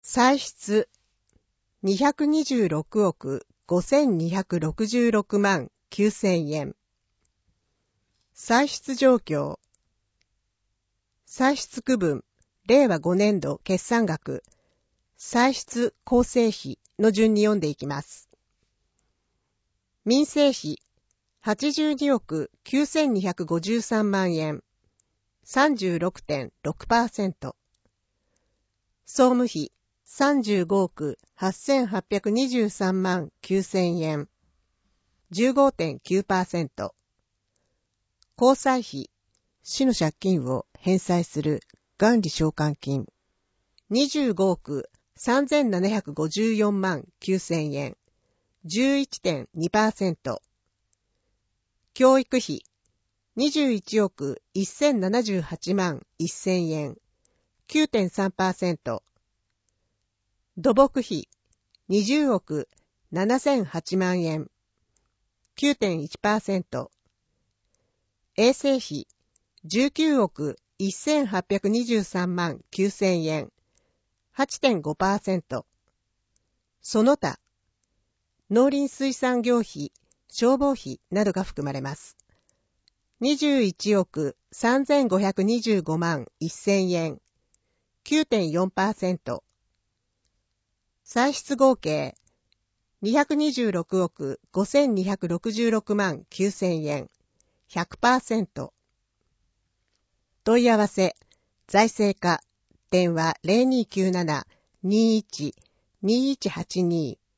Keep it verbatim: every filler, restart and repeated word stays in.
歳出にひゃくにじゅうろくおくごせんにひゃくろくじゅうろくまんきゅうせんえん。歳出状況。歳出区分、れいわごねんど決算額、歳出構成費の順に読んでいきます。民生費、はちじゅうにおくきゅうせんにひゃくごじゅうさんまんえん、さんじゅうろくてんろくパーセント。総務費、さんじゅうごおくはっせんはっぴゃくにじゅうさんまんきゅうせんえん、じゅうごてんきゅうパーセント。公債費、市の借金を返済する元利償還金、にじゅうごおくさんぜんななひゃくごじゅうよんまんきゅうせんえん、じゅういってんにパーセント。教育費、にじゅういちおくせんななじゅうはちまんせんえん、きゅうてんさんパーセント。土木費、にじゅうおくななせんはちまんえん、きゅうてんいちパーセント。衛生費、じゅうきゅうおくせんはっぴゃくにじゅうさんまんきゅうせんえん、はちてんごパーセント。その他、農林水産業費、消防費などが含まれます。にじゅういちおくさんぜんごひゃくにじゅうごまんせんえん、きゅうてんよんパーセント。歳出合計、にひゃくにじゅうろくおくごせんにひゃくろくじゅうろくまんきゅうせんえん、ひゃくパーセント。問い合わせ、財政課、電話 ゼロにきゅうなな にいち にいちはちに